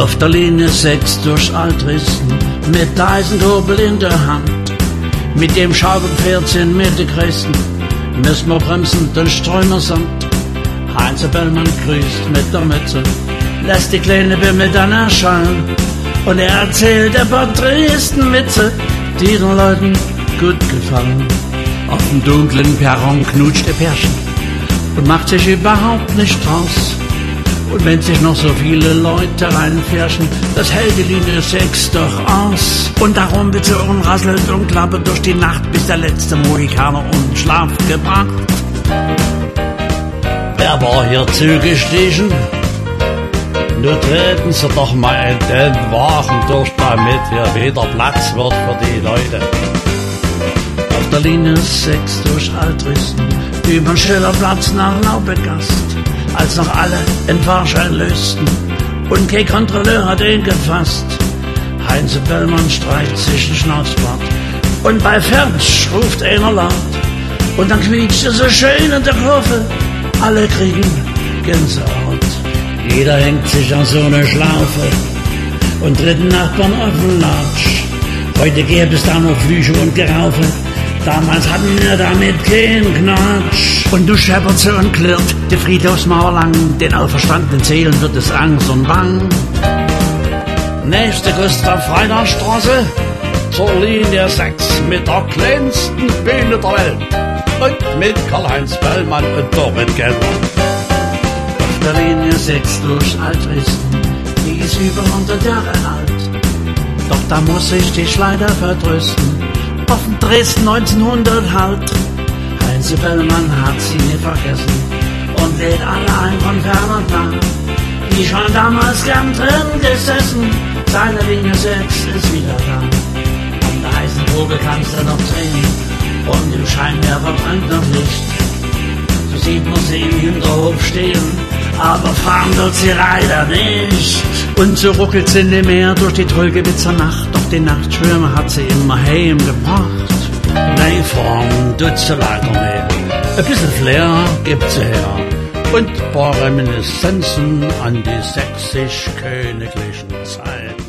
Auf der Linie 6 durch Altdresden, mit Eisenkurbel in der Hand. Mit dem Schaukelpferdchen mit den Christen, müssen wir bremsen, den Strömersand. Heinz Bellmann grüßt mit der Mütze, lässt die kleine Bimmel dann erscheinen. Und er erzählt ein paar Dresden-Witze, die den Leuten gut gefallen. Auf dem dunklen Perron knutscht der Pärchen und macht sich überhaupt nicht draus. Und wenn sich noch so viele Leute reinfärschen, das hält die Linie 6 doch aus. Und darum wird sie unrasselt und klappert durch die Nacht, bis der letzte Mohikaner um Schlaf gebracht. Wer war hier zugestiegen? Nun treten Sie doch mal in den Wagen durch, damit hier wieder Platz wird für die Leute. Auf der Linie 6 durch Altdresden, übern Schillerplatz nach Laubegast, als noch alle den Fahrschein lösten und kein Kontrolleur hat ihn gefasst. Heinz Bellmann streicht sich den Schnauzbart und bei Fernsch ruft einer laut und dann quietscht es so schön in der Kurve, alle kriegen Gänsehaut. Jeder hängt sich an so eine Schlaufe und tritt den Nachbarn auf den Latsch. Heute gäbe es da noch Flüche und Geraufe, damals hatten wir damit keinen Knatsch. Und du scheppert so und klirrt die Friedhofsmauer lang, den auferstandenen Seelen wird es Angst und Bang. Nächste Gustav-Freitag-Straße zur Linie 6 mit der kleinsten Bühne der Welt und mit Karl-Heinz Bellmann und Dorit Keller. Auf der Linie 6 durch Altdresden, die ist über 100 Jahre alt. Doch da muss ich dich leider vertrösten, auf dem Dresden 1900 halt. Heinz Bellmann hat sie nie vergessen und lädt alle ein von fern und nah, die schon damals gern drin gesessen. Seine Linie 6 ist wieder da. An der heißen Probe kannst du noch drehen und im Scheinwerfer brennt noch Licht. So sieht man sie im Hinterhof stehen, aber fahren wird sie leider nicht. Und so ruckelt sie in dem Meer durch die Trögewitzer Nacht, doch die Nachtschwärme hat sie immer heimgebracht. Nein, Form tut sie leider nicht. Ein bisschen Flair gibt sie her und ein paar Reminiszenzen an die sächsisch-königlichen Zeit.